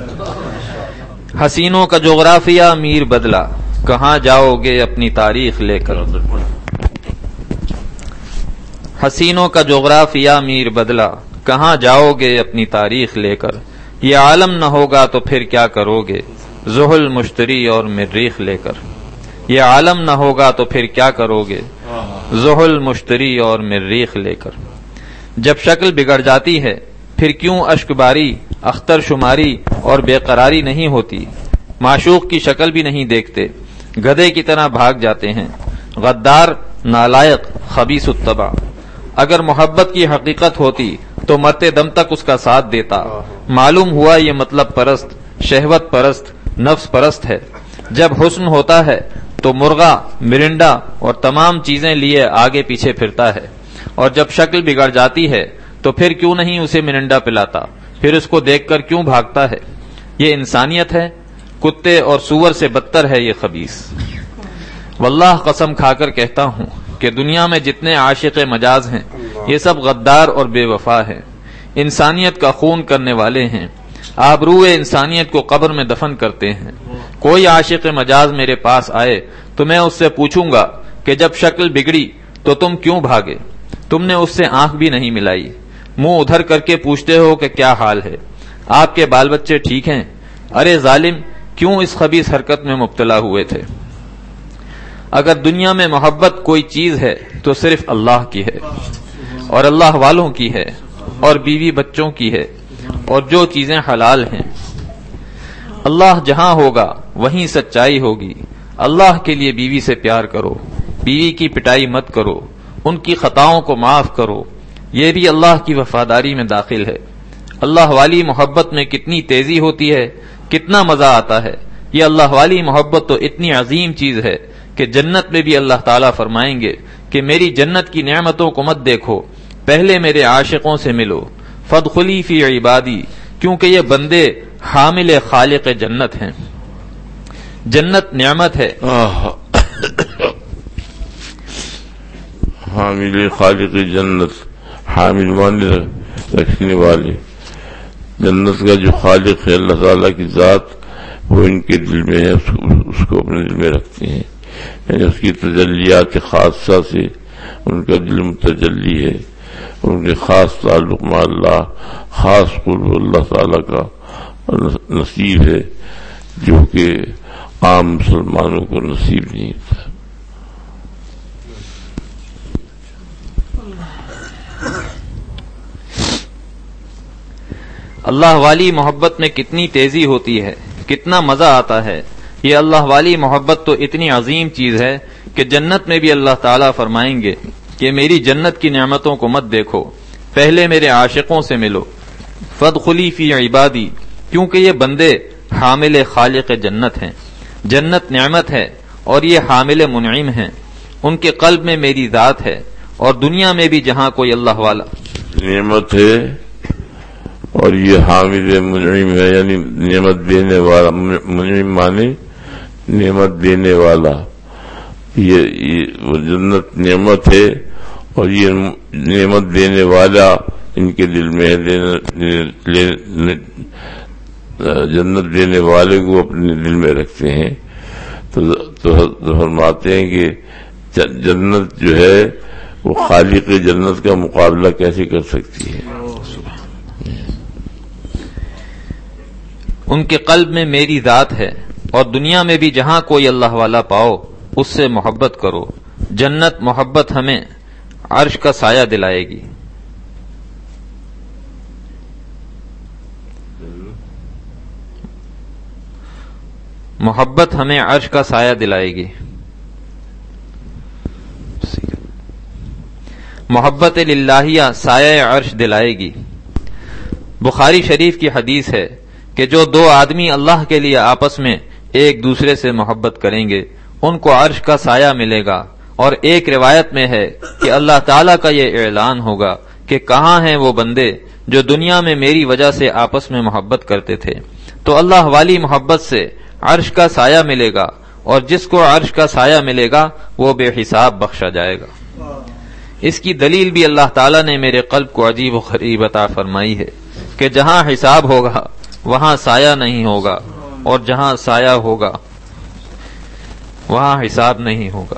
حسینوں کا جغرافیہ میر بدلا، کہاں جاؤ گے اپنی تاریخ لے کر۔ حسینوں کا جغرافیہ میر بدلا، کہاں جاؤ گے اپنی تاریخ لے کر۔ یہ عالم نہ ہوگا تو پھر کیا کرو گے، زحل مشتری اور مریخ لے کر۔ یہ عالم نہ ہوگا تو پھر کیا کرو گے، زحل مشتری اور مریخ لے کر۔ جب شکل بگڑ جاتی ہے پھر کیوں اشک باری، اختر شماری اور بے قراری نہیں ہوتی۔ معشوق کی شکل بھی نہیں دیکھتے، گدھے کی طرح بھاگ جاتے ہیں۔ غدار، نالائق، خبیث الطبع۔ اگر محبت کی حقیقت ہوتی تو مرتے دم تک اس کا ساتھ دیتا۔ معلوم ہوا یہ مطلب پرست، شہوت پرست، نفس پرست ہے۔ جب حسن ہوتا ہے تو مرغا، مرنڈا اور تمام چیزیں لیے آگے پیچھے پھرتا ہے، اور جب شکل بگڑ جاتی ہے تو پھر کیوں نہیں اسے مرنڈا پلاتا، پھر اس کو دیکھ کر کیوں بھاگتا ہے؟ یہ انسانیت ہے؟ کتے اور سور سے بدتر ہے یہ خبیث۔ واللہ قسم کھا کر کہتا ہوں کہ دنیا میں جتنے عاشق مجاز ہیں یہ سب غدار اور بے وفا ہیں، انسانیت کا خون کرنے والے ہیں، آبروئے انسانیت کو قبر میں دفن کرتے ہیں۔ کوئی عاشق مجاز میرے پاس آئے تو میں اس سے پوچھوں گا کہ جب شکل بگڑی تو تم کیوں بھاگے؟ تم نے اس سے آنکھ بھی نہیں ملائی، منہ ادھر کر کے پوچھتے ہو کہ کیا حال ہے، آپ کے بال بچے ٹھیک ہیں؟ ارے ظالم، کیوں اس خبیث حرکت میں مبتلا ہوئے تھے؟ اگر دنیا میں محبت کوئی چیز ہے تو صرف اللہ کی ہے، اور اللہ والوں کی ہے، اور بیوی بچوں کی ہے، اور جو چیزیں حلال ہیں۔ اللہ جہاں ہوگا وہیں سچائی ہوگی۔ اللہ کے لیے بیوی سے پیار کرو، بیوی کی پٹائی مت کرو، ان کی خطاؤں کو معاف کرو، یہ بھی اللہ کی وفاداری میں داخل ہے۔ اللہ والی محبت میں کتنی تیزی ہوتی ہے، کتنا مزہ آتا ہے۔ یہ اللہ والی محبت تو اتنی عظیم چیز ہے کہ جنت میں بھی اللہ تعالیٰ فرمائیں گے کہ میری جنت کی نعمتوں کو مت دیکھو، پہلے میرے عاشقوں سے ملو، فادخلی فی عبادی، کیونکہ یہ بندے حامل خالق جنت ہیں۔ جنت نعمت ہے، حامل خالق جنت، حامل مانے رکھنے والے، جنت کا جو خالق ہے اللہ تعالیٰ کی ذات وہ ان کے دل میں ہے، اس کو, اس کو اپنے دل میں رکھتے ہیں، یعنی اس کی تجلیات خاصہ سے ان کا دل متجلی ہے، ان کے خاص تعلق مع اللہ، خاص قرب اللہ تعالیٰ کا نصیب ہے جو کہ عام مسلمانوں کو نصیب نہیں ہوتا۔ اللہ والی محبت میں کتنی تیزی ہوتی ہے، کتنا مزہ آتا ہے۔ یہ اللہ والی محبت تو اتنی عظیم چیز ہے کہ جنت میں بھی اللہ تعالیٰ فرمائیں گے کہ میری جنت کی نعمتوں کو مت دیکھو، پہلے میرے عاشقوں سے ملو، فادخلی فی عبادی، کیونکہ یہ بندے حامل خالق جنت ہیں۔ جنت نعمت ہے اور یہ حامل منعم ہیں، ان کے قلب میں میری ذات ہے، اور دنیا میں بھی جہاں کوئی اللہ والا نعمت ہے اور یہ حامل منعم ہے، یعنی نعمت دینے والا، منعم مانے نعمت دینے والا، یہ, یہ وہ جنت نعمت ہے اور یہ نعمت دینے والا ان کے دل میں ہے، جنت دینے والے کو اپنے دل میں رکھتے ہیں۔ تو فرماتے ہیں کہ جنت جو ہے وہ خالق جنت کا مقابلہ کیسے کر سکتی ہے؟ ان کے قلب میں میری ذات ہے، اور دنیا میں بھی جہاں کوئی اللہ والا پاؤ اس سے محبت کرو۔ جنت محبت ہمیں عرش کا سایہ دلائے گی۔ محبت ہمیں عرش کا سایہ دلائے گی۔ محبت للہیہ سایہ عرش دلائے گی۔ بخاری شریف کی حدیث ہے کہ جو دو آدمی اللہ کے لیے آپس میں ایک دوسرے سے محبت کریں گے ان کو عرش کا سایہ ملے گا، اور ایک روایت میں ہے کہ اللہ تعالیٰ کا یہ اعلان ہوگا کہ کہاں ہیں وہ بندے جو دنیا میں میری وجہ سے آپس میں محبت کرتے تھے؟ تو اللہ والی محبت سے عرش کا سایہ ملے گا، اور جس کو عرش کا سایہ ملے گا وہ بے حساب بخشا جائے گا۔ اس کی دلیل بھی اللہ تعالیٰ نے میرے قلب کو عجیب و غریب عطا فرمائی ہے کہ جہاں حساب ہوگا وہاں سایہ نہیں ہوگا، اور جہاں سایہ ہوگا وہاں حساب نہیں ہوگا۔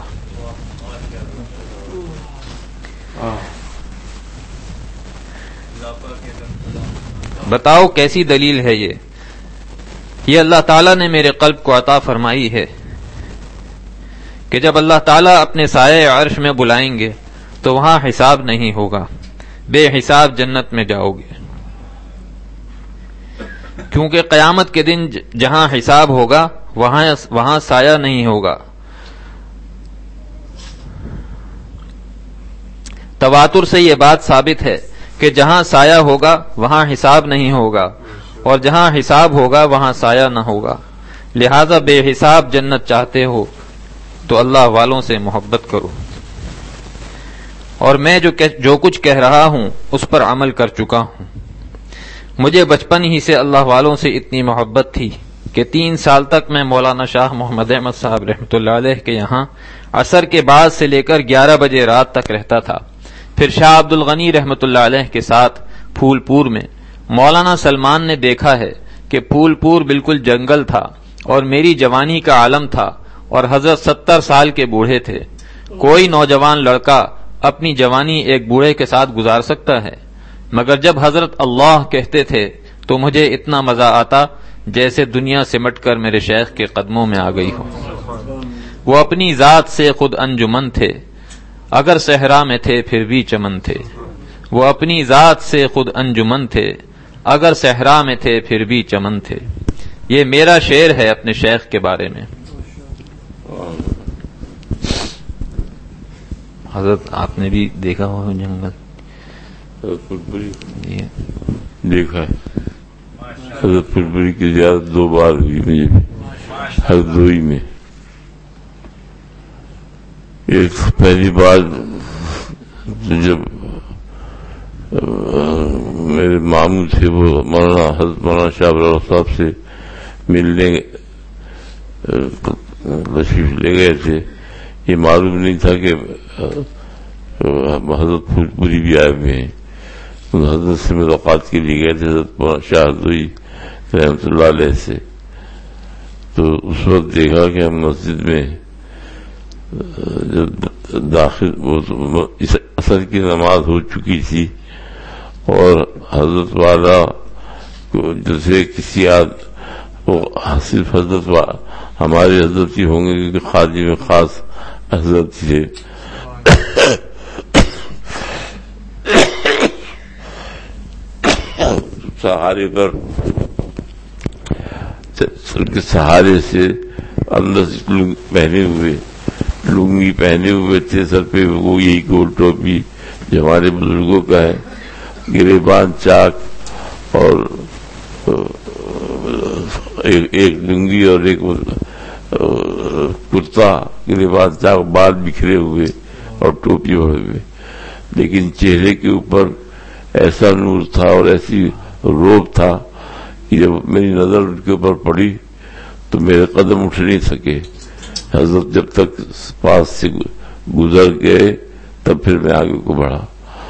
بتاؤ کیسی دلیل ہے یہ؟ یہ اللہ تعالیٰ نے میرے قلب کو عطا فرمائی ہے کہ جب اللہ تعالیٰ اپنے سایہ عرش میں بلائیں گے تو وہاں حساب نہیں ہوگا، بے حساب جنت میں جاؤ گے، کیونکہ قیامت کے دن جہاں حساب ہوگا وہاں وہاں سایہ نہیں ہوگا۔ تواتر سے یہ بات ثابت ہے کہ جہاں سایہ ہوگا وہاں حساب نہیں ہوگا، اور جہاں حساب ہوگا وہاں سایہ نہ ہوگا۔ لہذا بے حساب جنت چاہتے ہو تو اللہ والوں سے محبت کرو۔ اور میں جو جو کچھ کہہ رہا ہوں اس پر عمل کر چکا ہوں۔ مجھے بچپن ہی سے اللہ والوں سے اتنی محبت تھی کہ تین سال تک میں مولانا شاہ محمد احمد صاحب رحمۃ اللہ علیہ کے یہاں عصر کے بعد سے لے کر گیارہ بجے رات تک رہتا تھا۔ پھر شاہ عبد الغنی رحمۃ اللہ علیہ کے ساتھ پھول پور میں مولانا سلمان نے دیکھا ہے کہ پھول پور بالکل جنگل تھا اور میری جوانی کا عالم تھا اور حضرت ستر سال کے بوڑھے تھے۔ کوئی نوجوان لڑکا اپنی جوانی ایک بوڑھے کے ساتھ گزار سکتا ہے، مگر جب حضرت اللہ کہتے تھے تو مجھے اتنا مزہ آتا جیسے دنیا سمٹ کر میرے شیخ کے قدموں میں آ گئی ہو۔ وہ اپنی ذات سے خود انجمن تھے، اگر صحرا میں تھے پھر بھی چمن تھے۔ وہ اپنی ذات سے خود انجمن تھے، اگر صحرا میں تھے پھر بھی چمن تھے۔ یہ میرا شعر ہے اپنے شیخ کے بارے میں۔ حضرت آپ نے بھی دیکھا ہو جنگل؟ دیکھا ہے، حضرت پھلپوری کی زیارت دو بار ہوئی مجھے بھی، ہردوئی میں۔ ایک پہلی بار جب میرے ماموں تھے وہ مولانا حضرت مولانا شاہ ابراہیم صاحب سے ملنے تشریف لے گئے تھے، یہ معلوم نہیں تھا کہ حضرت پھولپوری بھی آئے ہوئے ہیں۔ حضرت سے ملاقات کے لیے گئے تھے حضرت مولانا شاہ ہردوئی رحمۃ اللہ علیہ سے، تو اس وقت دیکھا کہ ہم مسجد میں جب داخل اثر کی نماز ہو چکی تھی اور حضرت والا کو جیسے کسی آد وہ صرف حضرت ہمارے حضرت ہی ہوں گے کیونکہ خادم میں خاص حضرت تھے، سہارے پر سر کے سہارے سے اندر سے پہنے ہوئے لنگی پہنے ہوئے تھے، سر پہ وہ یہی گول ٹوپی جو ہمارے بزرگوں کا ہے، گریبان چاک اور ایک لنگی اور ایک کرتا، گریبان چاک، بال بکھرے ہوئے اور ٹوپی اوڑھے ہوئے، لیکن چہرے کے اوپر ایسا نور تھا اور ایسی روب تھا کہ جب میری نظر ان کے اوپر پڑی تو میرے قدم اٹھ نہیں سکے۔ حضرت جب تک پاس سے گزر گئے تب پھر میں آگے کو بڑھا۔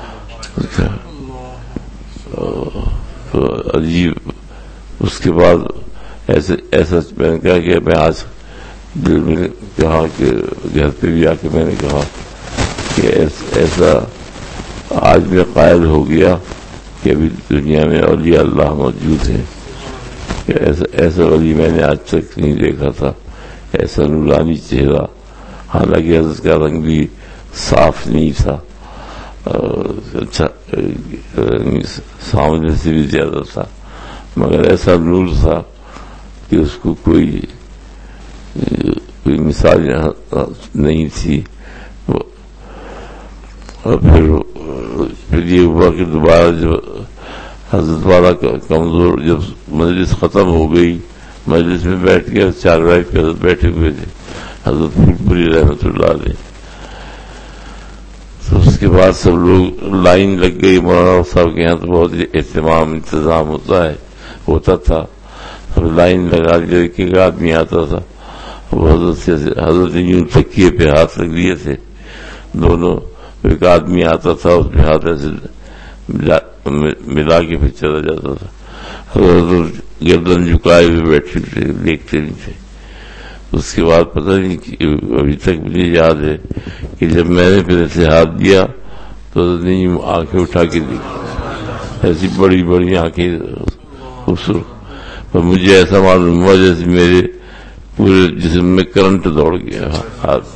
عجیب، اس کے بعد ایسے ایسا میں نے کہا کہ میں آج دل میں کہا کہ گھر پہ بھی آ کے میں نے کہا کہ ایسا آج میں قائل ہو گیا کہ ابھی دنیا میں اولیاء اللہ موجود ہیں، کہ ایسا ایسا ولی میں نے آج تک نہیں دیکھا تھا، ایسا نورانی چہرہ، حالانکہ حضرت کا رنگ بھی صاف نہیں تھا، اچھا سامنے سے بھی زیادہ تھا، مگر ایسا نور تھا کہ اس کو کوئی کوئی مثال نہیں تھی۔ اور پھر پھر یہ ہوا کہ دوبارہ جب حضرت والا کمزور، جب مجلس ختم ہو گئی، مجلس میں بیٹھ کے چار بھائی پہ حضرت بیٹھے ہوئے تھے، حضرت پھولپوری رحمۃ اللہ علیہ، تو اس کے بعد سب لوگ لائن لگ گئی۔ مولانا صاحب کے یہاں تو بہت اہتمام انتظام ہوتا ہے ہوتا تھا، سب لائن لگا کے ایک ایک آدمی آتا تھا، وہ حضرت سے حضرت یوں تکیے پہ ہاتھ رکھ دیے تھے دونوں، ایک آدمی آتا تھا اس میں ہاتھ ایسے ملا کے پھر چلا جاتا تھا، حضرت گردن جھکائے ہوئے بیٹھے تھے، دیکھتے نہیں تھے۔ اس کے بعد پتہ نہیں کہ ابھی تک مجھے یاد ہے کہ جب میں نے پھر ایسے ہاتھ دیا تو نہیں آنکھیں اٹھا کے دیکھی، ایسی بڑی بڑی آنکھیں خوبصورت، اور مجھے ایسا معلوم ہوا جیسے میرے پورے جسم میں کرنٹ دوڑ گیا ہاتھ۔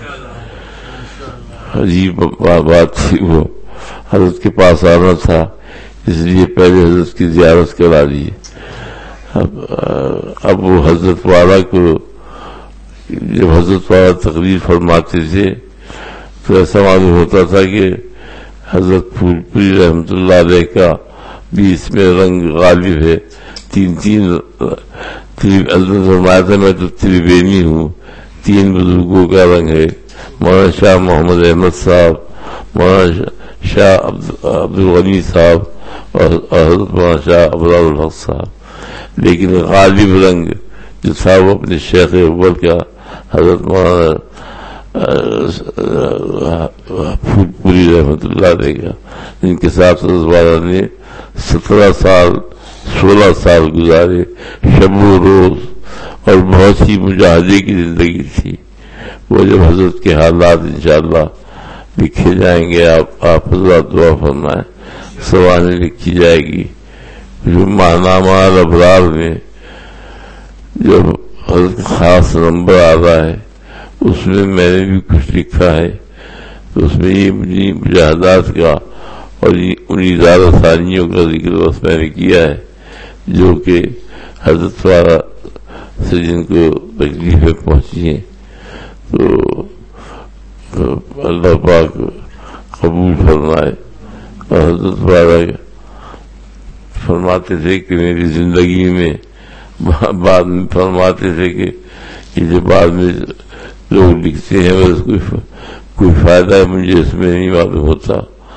عجیب بات تھی، وہ حضرت کے پاس آنا تھا اس لیے پہلے حضرت کی زیارت کرا دی۔ اب اب وہ حضرت والا کو جب حضرت والا تقریر فرماتے تھے تو ایسا معلوم ہوتا تھا کہ حضرت پھولپوری رحمۃ اللہ علیہ کا بھی اس میں رنگ غالب ہے۔ تین تین حضرت فرمایا تھا میں تو تریبینی ہوں، تین بزرگوں کا رنگ ہے، مولانا شاہ محمد احمد صاحب، مولانا شاہ عبدالغنی صاحب اور حضرت مولانا شاہ ابرار الحق صاحب، لیکن غالب رنگ جو تھا وہ اپنے شیخ اول کا حضرت مولانا پھول پوری رحمۃ اللہ علیہ کا، جن کے ساتھ حضرت والا نے سترہ سال سولہ سال گزارے، شب و روز، اور بہت سی مجاہدے کی زندگی تھی۔ وہ جب حضرت کے حالات انشاءاللہ لکھے جائیں گے، آپ آپ حضرات دعا فرمائیں، سوانح لکھی جائے گی۔ جو ماہنامہ الابرار میں جب حضرت کا خاص نمبر آ رہا ہے، اس میں میں نے بھی کچھ لکھا ہے، تو اس میں یہ مجھے مجاہدات کا اور ان ادارہ ثانیوں کا ذکر بس میں نے کیا ہے، جو کہ حضرت والا سے جن کو تکلیفیں پہنچی ہیں، تو اللہ پاک قبول فرمائے۔ اور حضرت والا فرماتے تھے کہ میری زندگی میں بعد میں فرماتے تھے کہ جو بعد میں لوگ لکھتے ہیں بس کوئی کوئی فائدہ ہے مجھے اس میں نہیں معلوم ہوتا۔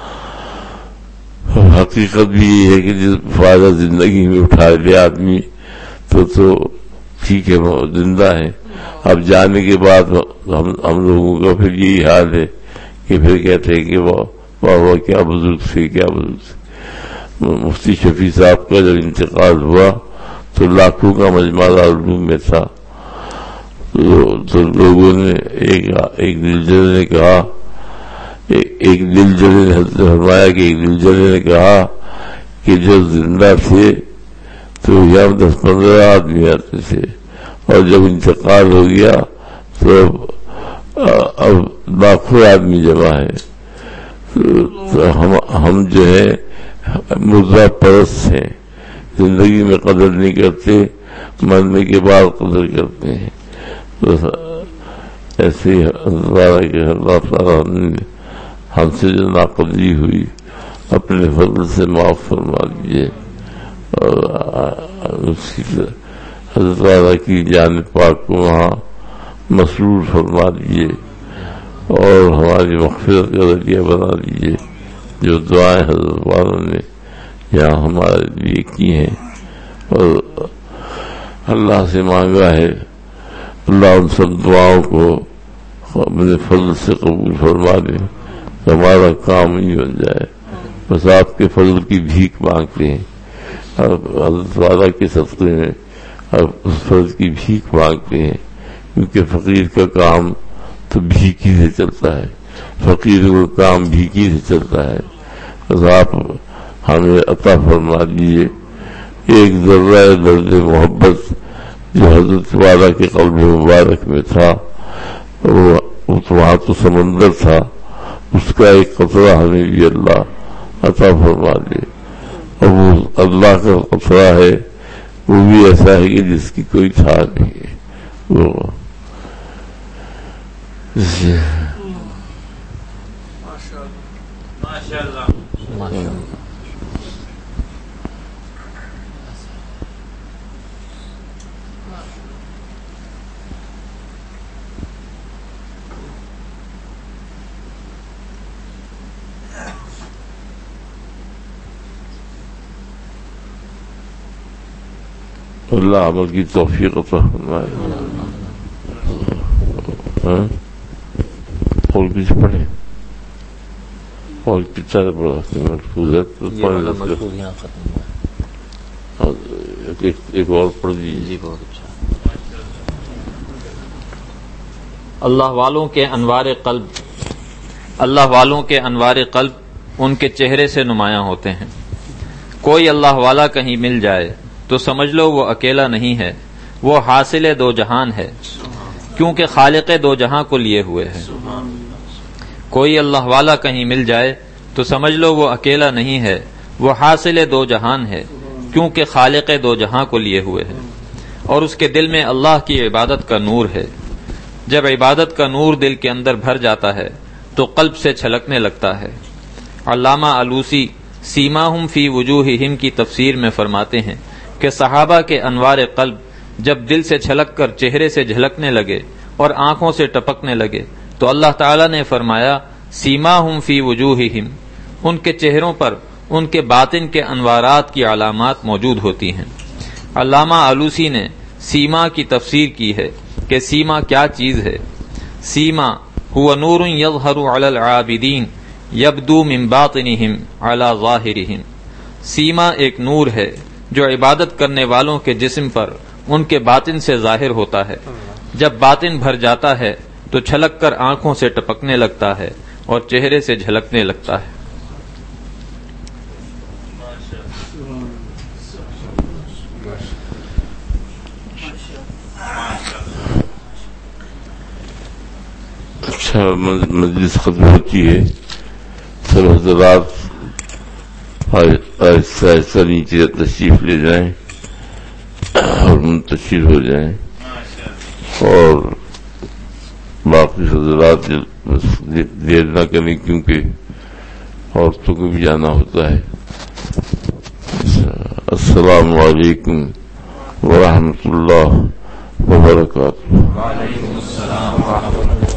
حقیقت بھی یہ ہے کہ جس فائدہ زندگی میں اٹھا لے آدمی تو تو ٹھیک ہے، وہ زندہ ہے۔ اب جانے کے بعد ہم ہم لوگوں کا پھر یہی حال ہے کہ پھر کہتے ہیں کہ واہ واہ کیا بزرگ تھے، کیا بزرگ تھے۔ مفتی شفیع صاحب کا جب انتقال ہوا تو لاکھوں کا مجمع دارالعلوم میں تھا، تو لوگوں نے ایک ایک دلجرے نے کہا ایک دلجرے نے فرمایا کہ ایک دلجرے نے کہا کہ جب زندہ تھے تو یہاں دس پندرہ آدمی آتے تھے، اور جب انتقال ہو گیا تو اب لاکھوں آدمی جمع ہے۔ تو ہم ہم جو ہے مردہ پرست ہیں، زندگی میں قدر نہیں کرتے، مرنے کے بعد قدر کرتے ہیں۔ تو ایسے ہی اللہ تعالیٰ نے ہم سے جو ناقدری ہوئی اپنے فضل سے معاف فرما دیجیے، اور اس کی حضرت والا کی جان پاک کو وہاں مسرور فرما دیجیے، اور ہماری مغفرت کا ذریعہ بنا دیجیے۔ جو دعائیں حضرت والا نے یہاں ہمارے لیے کی ہیں اور اللہ سے مانگا ہے، اللہ ان سب دعاؤں کو اپنے فضل سے قبول فرما دے، ہمارا کام ہی بن جائے۔ بس آپ کے فضل کی بھیک مانگتے ہیں، حضرت والا کے صدقے میں آپ اس فضل کی بھیک مانگتے ہیں، کیونکہ فقیر کا کام تو بھیکی سے چلتا ہے، فقیر کا کام بھیکی سے چلتا ہے۔ بس آپ ہمیں عطا فرما دیجیے ایک ذرہ درد محبت جو حضرت والا کے قلب مبارک میں تھا، وہ وہاں تو سمندر تھا، اس کا ایک قطرہ ہمیں بھی اللہ عطا فرما دے۔ اور وہ اللہ کا قطرہ ہے، وہ بھی ایسا ہے کہ جس کی کوئی تھا نہیں ہے۔ وہ اللہ عمل کی توفیق عطا فرمائے۔ اور کچھ پڑھیں اور کتنا بڑا محفوظ ہے تو ایک اور پڑھ دیجیے۔ بہت اچھا۔ اللہ والوں کے انوار قلب اللہ والوں کے انوار قلب ان کے چہرے سے نمایاں ہوتے ہیں۔ کوئی اللہ والا کہیں مل جائے تو سمجھ لو وہ اکیلا نہیں ہے، وہ حاصل دو جہان ہے، کیونکہ خالق دو جہاں کو لیے ہوئے ہے۔ کوئی اللہ والا کہیں مل جائے تو سمجھ لو وہ اکیلا نہیں ہے، وہ حاصل دو جہان ہے، کیونکہ خالق دو جہاں کو لیے ہوئے ہے۔ اور اس کے دل میں اللہ کی عبادت کا نور ہے۔ جب عبادت کا نور دل کے اندر بھر جاتا ہے تو قلب سے چھلکنے لگتا ہے۔ علامہ آلوسی سیماہم فی وجوہہم کی تفسیر میں فرماتے ہیں کہ صحابہ کے انوار قلب جب دل سے چھلک کر چہرے سے جھلکنے لگے اور آنکھوں سے ٹپکنے لگے تو اللہ تعالیٰ نے فرمایا سیماہم فی وجوہہم، ان کے چہروں پر ان کے باطن کے انوارات کی علامات موجود ہوتی ہیں۔ علامہ آلوسی نے سیما کی تفسیر کی ہے کہ سیما کیا چیز ہے۔ سیما هو نور یظہر علی العابدین یبدو من باطنہم علی ظاہرہم۔ سیما ایک نور ہے جو عبادت کرنے والوں کے جسم پر ان کے باطن سے ظاہر ہوتا ہے، جب باطن بھر جاتا ہے تو چھلک کر آنکھوں سے ٹپکنے لگتا ہے اور چہرے سے جھلکنے لگتا ہے۔ اچھا، مجلس ختم ہوتی ہے، سب حضرات آہستہ آہستہ نیچے تشریف لے جائیں اور منتشر ہو جائیں، اور باقی حضرات دیر نہ کریں کیونکہ عورتوں کو بھی جانا ہوتا ہے۔ السلام علیکم ورحمۃ اللہ وبرکاتہ۔ وعلیکم السلام ورحمۃ اللہ۔